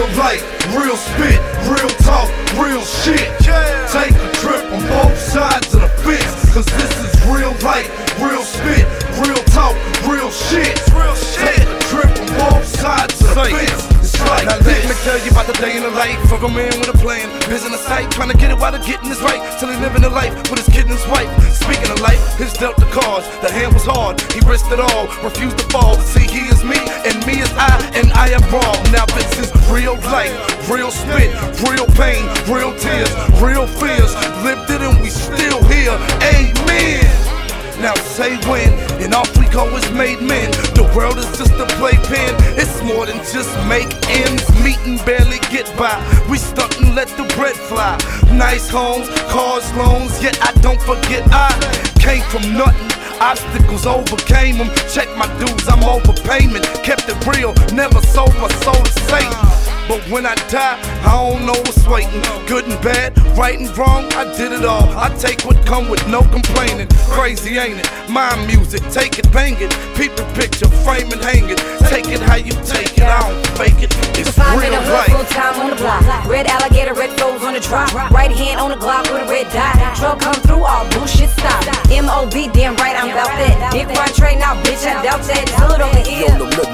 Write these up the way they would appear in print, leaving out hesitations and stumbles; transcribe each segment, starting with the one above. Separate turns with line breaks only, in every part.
life, real spit, real talk, real shit. Take a trip on both sides of the fence, cause this is real life, real spit, real talk, real shit. Take a trip on both sides of the fence. Like now let me tell you about the day in the life of a man with a plan. Busy in the sight, trying to get it while they're getting this right. Till he living the life with his kid and his wife. Speaking of life, his dealt the cards. The hand was hard, he risked it all, refused to fall. See, he is me, and me is I, and I am wrong. Now this is real life, real spit, real pain, real tears, real fears. Lived it and we still here, amen. Now say when, and off we go as made men. The world is just a playpen. It's more than just make ends meet and barely get by. We stunt and let the bread fly. Nice homes, cars, loans, yet I don't forget I came from nothing. Obstacles overcame them. Check my dues, I'm overpayment. Kept it real, never sold my soul to Satan. But when I die, I don't know what's waiting. Good and bad, right and wrong, I did it all. I take what come with no complaining. Crazy, ain't it? My music, take it, bang it. Peep the picture, frame and hang it. Take it how you take it, I don't fake it. It's real life.
Full time on the block. Red alligator, red foes on the drop. Right hand on the Glock with a red dot. Truck come through, all bullshit stop. M.O.B. damn right, I'm about that. Big run trade now, bitch, I doubt that. Hood over here.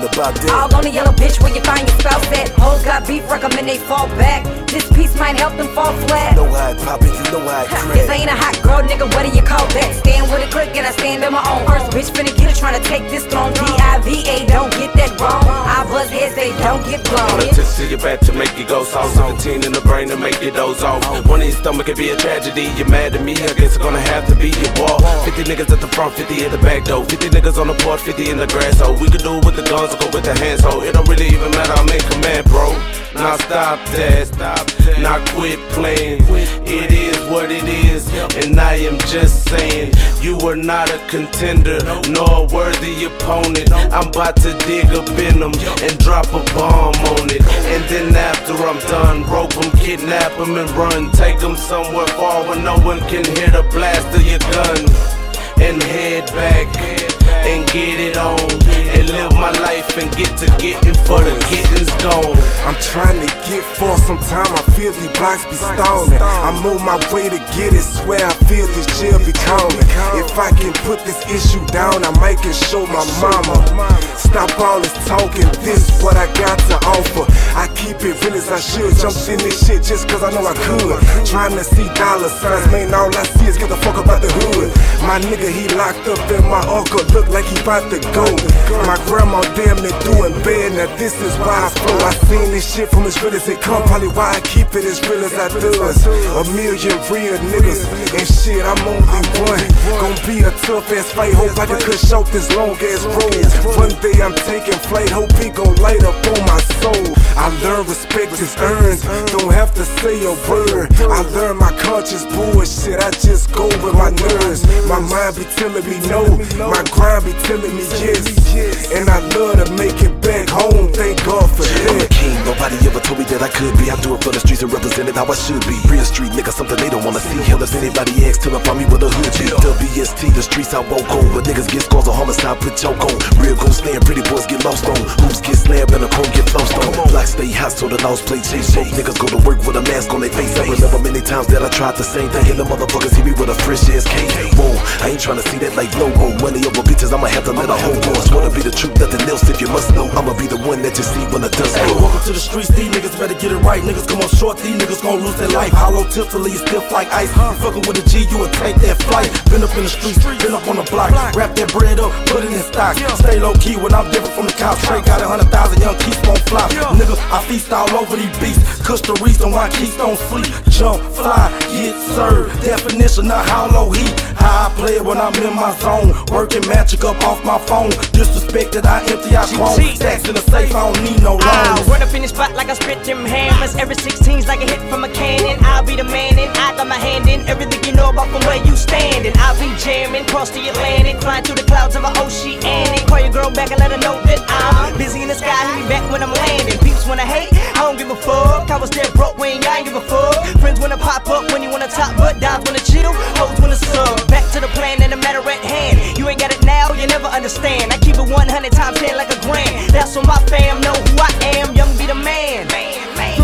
All on the yellow bitch where you find your spouse at. Hoes got beef, recommend they fall back. This piece might help them fall flat.
You know how it pop it, you know how it crack.
This ain't a hot girl, nigga, what do you call that? Stand with a click and I stand on my own. First bitch finna get it, tryna take this throne. D-I-V-A, don't get that wrong. I buzz heads, they don't get blown.
Put a tip to your back to make it go soft. 17 in the brain to make it doze off. One in your stomach could be a tragedy. You're mad at me, I guess it's gonna have to be your ball. 50 niggas at the front, 50 at the back door. 50 niggas on the porch, 50 in the grass. So we could do it with the guns or go with the hands. So it don't really even matter, I'm in command, bro. Now stop that, now quit playing. It is what it is, and I am just saying, you are not a contender, nor a worthy opponent. I'm about to dig up in them and drop a bomb on it. And then after I'm done, rope them, kidnap them and run. Take them somewhere far where no one can hear the blast of your gun. And head back and get it on, and live my life and get to getting for the getting's gone.
I'm trying to get for some time, I feel these blocks be stalling. I'm on my way to get it, swear I feel this jail be calling. If I can put this issue down, I might can show my mama. Stop all this talking, this what I got to offer. I keep it real as I should, jumped in this shit just cause I know I could. Trying to see dollar signs, man, all I see is get the fuck up out the hood. My nigga, he locked up and my uncle look like he about to go. My grandma damn near doing bad, now this is why I flow. I seen this shit from as real as it come, probably why I keep it as real as I does. A million real niggas, and shit, I'm only one. Gon' be a tough ass fight, hope I can cut short this long ass road. One day I'm taking flight, hope he gon' light up on my soul. I learn respect is earned, don't have to say a word. I learn my conscious bullshit, I just go with my nerves. My mind be telling me no, my grind be telling me yes. And I love to make it back home, thank God for that.
I'm a king, nobody ever told me that I could be. I do it for the streets and represent it how I should be. Real street nigga, something they don't wanna see. Hell, if anybody asks, tell them find me with a hood be. WST, the streets I won't go. But niggas get scars of homicide, put choke on. Real gon' stand, pretty boys get lost on. Hoops get slammed and a cone get flossed on. Blocks stay hot so the laws play chase. Both niggas go to work with a mask on their face. I remember many times that I tried the same thing, and the motherfuckers hit me with a fresh ass cane. Whoa, I ain't tryna see that like logo. Money over bitches, I'ma have to let a whole go. Wanna be the truth, nothing else if you must know. I'ma be the one that you see when the dust
Hey,
go.
welcome to the streets, these niggas better get it right. Niggas come up short, these niggas gon' lose their life. Hollow tips to leave stiff like ice. You fuckin' with a G, you would take that flight. Been up in the streets, been up on the block. Wrap that bread up, put it in stock. Stay low key when I'm different from the couch. Trey got 100,000 young keys won't fly. Nigga, I feast all over these beats. Cuss the reason why keys don't sleep. Jump, fly, get served. Definition of how low heat. How I play it when I'm in my zone. Working magic up off my phone. Disrespected, I empty, I clone. Stacks in the safe, I don't need no loans.
Run up in the spot like I spit them hammers. Every 16's like a hit from a cannon. I'll be the man and I got my hand in everything you know about from where you standing. I'll be jamming across the Atlantic, flying through the clouds of an oceanic. Call your girl back and let her know that I'm busy in the sky. Hit me back when I'm landing. Peeps wanna hate, I don't give a fuck. I was dead broke when I ain't give a fuck. Friends wanna pop up when you wanna top, but dimes wanna chill, hoes wanna sub. Back to the plan and the matter at hand. You ain't got it now, you never understand. I keep it 100 times 10 like a grand. That's when my fam know who I am. Young be the man.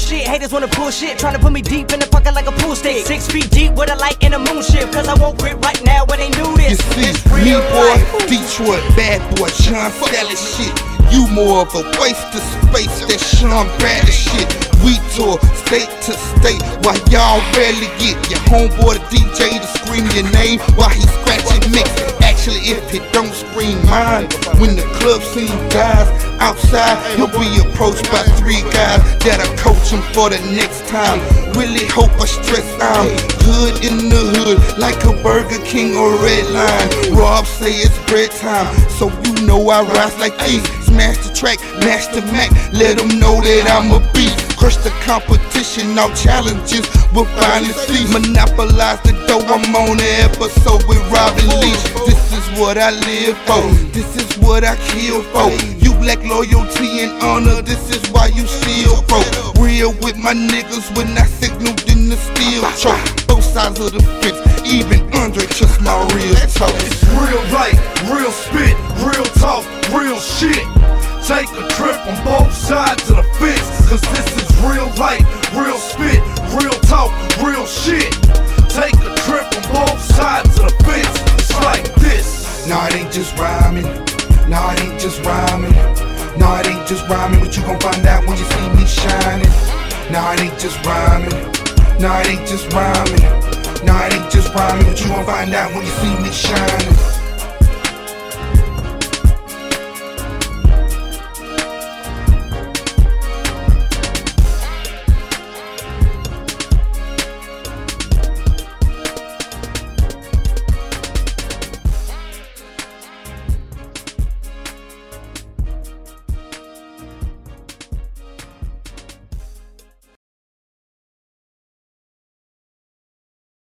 bullshit. Haters wanna pull shit, tryna put me deep in the pocket like a pool stick. 6 feet deep with a light and a moon shift. Cause I won't quit right now when they knew this.
You see, me boy, Detroit bad boy, Sean Sally shit. You more of a waste of space, that Sean Bradley shit. We tour state to state while y'all rarely get your homeboy the DJ to scream your name while he scratching mix. Actually, if he don't scream mine, when the club scene guys outside, he'll be approached by 3 guys that'll coach him for the next time. Really hope I stress I'm good in the hood, like a Burger King or Red Line. Rob say it's bread time, so you know I rise like these. Smash the track, mash the Mac, let them know that I'm a beast. Crush the competition, all challenges we'll finally see. Monopolize the dough, I'm on the episode with Robin Leach. This is what I live for, this is what I kill for. You lack loyalty and honor, this is why you still broke. Real with my niggas when I signaled in the steel choke. Both sides of the fence, even Andre trust my real talk.
It's real life, real spit, real talk, real shit. Take a trip on both sides of the fence, cause this is real life, real spit, real talk, real shit. Take a trip on both sides of the fence, it's like this.
Nah, it ain't just rhyming, nah, it ain't just rhyming, nah, it ain't just rhyming, but you gon' find out when you see me shining. Nah, it ain't just rhyming, nah, it ain't just rhyming, nah, it ain't just rhyming, but you gon' find out when you see me shining.